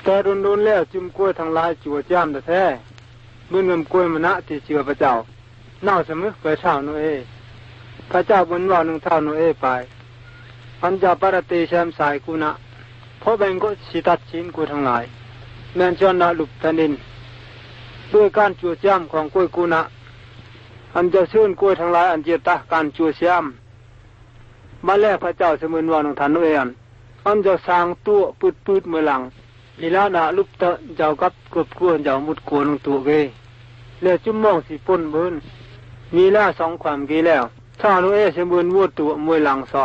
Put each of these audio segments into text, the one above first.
แต่รุนแล้วจุ่มกล้วยทางลายจั่วจ้ำแต่แท้เมื่อเงินกล้วยมณะที่เชื่อพระเจ้าเน่าเสมอไปเท่าโนเอพระเจ้าบนว่าหนึ่งเท่าโนเอไปอันจะปรติแชมสายกูนะเพราะแบ่งก็สิตัดชินกูทั้งหลายแม่นจนนาลุบแผ่นดินด้วยการจั่วจ้ำของกล้วยกูนะอันจะชื่นกล้วยทั้งหลายอันเจตะการจั่วจ้ำมาแลกพระเจ้าเสมือนว่าหนึ่งท่านโนเออันจะสร้างตัวปืดเมื่อหลังลีลาดาลุบเตะเจ้ากับกบกวนเจ้ามุดกวนลงตัวเกยเลี้ยจุ่มมองสีป่นเบิ้นมีล่าสองความกี่แล้วถ้าโนเอเสมือนวัวตัวมวยหลังซอ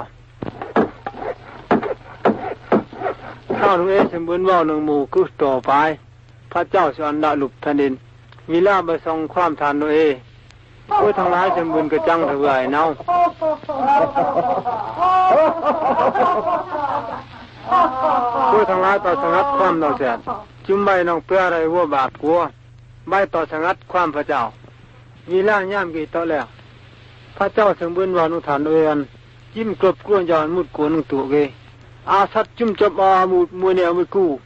ถ้าโนเอเสมือนว่าหนึ่งหมู่คือต่อไปพระเจ้าสอนดาลุบแผ่นดินมีล่าไปส่งความทานโนเอเพื่อทางร้ายเสมือนกระจังถวายเน่าเพื่อทางร้ายต่อสงัดความเราแสนจุ่มใบน้องเปลืออะไรวัวบาดกลัวใบต่อสงัดความพระเจ้ามีล่าย่ามกี่ต่อแล้วพระเจ้าเสมือนว่านุฐานโนเอจิ้มกลบกล้วยย้อนมุดกวนลงตัวเกยอาสัตจุ่มจบอามุดมวยเนี่ยมือกู้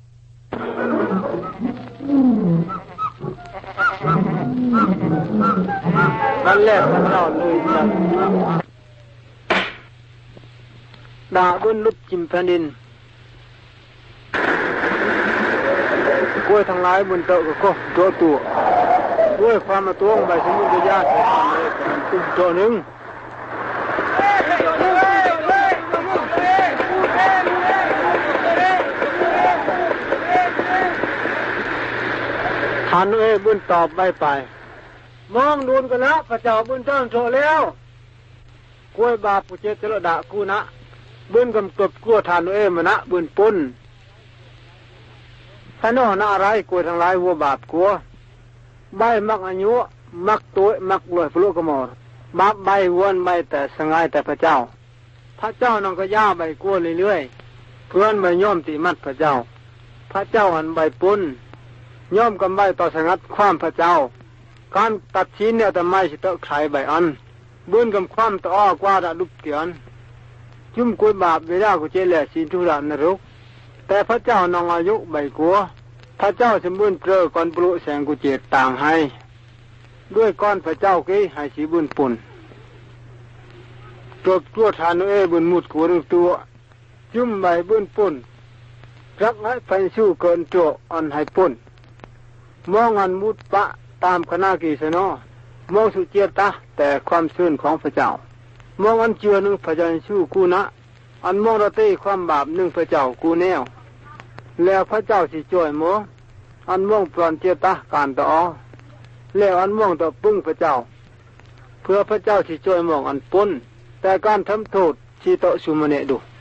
นั่นแหละพระเจ้าเลยจัดด่าบนลุบจิ้มแผ่นดินกล้วยทั้งหลายบนโต๊ะก็ตัวด้วยความมาตัวใบสมุนไพรยาใส่ตุ้มตัวหนึ่งทานเอ้บุญตอบใบไปมองดูกันนะพระเจ้าบุญเจ้าโตแล้วกล้วยบาปุเจตระดากูนะบุญกำกับกลัวทานเอ้มนะบุญปุ่นถ้าโน่นอะไรกล้วยทั้งหลายวัวบาปกลัวใบมักอายุมักตัวมักรวยพลุกมอบบาปใบวนใบแต่สงายแต่พระเจ้าพระเจ้าน้องก็ย่าใบกลัวเรื่อยๆเพื่อนใบย่อมติมัดพระเจ้าพระเจ้าหันใบปุ่นย่อมกำใบต่อสงัดความพระเจ้าการตัดชิ้นเนี่ยแต่ไม่สิเตะไข่ใบอันบุญกำความต่ออ้อกว่าดาลุบเกียนจุ่มกุยบาปเวลากุเจเล่สินทุรานรกแต่พระเจ้าน้องอายุใบกัวพระเจ้าสมบูรณ์เปลือก่อนปลุกแสงกุเจตต่างให้ด้วยก้อนพระเจ้ากี้ให้สีบุญปุ่นตัวทานเอบุญมุดกัวรึงตัวจุ่มใบบุญปุ่นรักให้ไปสู้เกินตัวอันให้ปุ่นมองอันมุดปะตามคณะกีสนอมองสุเจตะแต่ความซื่นของพระเจ้ามองอันเจือหนึ่งพระเจ้าสู้กูนะอันมองระเต้ความบาปหนึ่งพระเจ้ากูแนวแล้วพระเจ้าสิจ่วยโมอันมองปลอนเจตะการต่อแล้วอันมองต่อปึ้งพระเจ้าเพื่อพระเจ้าสิจ่วยมองอันปนแต่การทำโทษสิโตสุมเนดู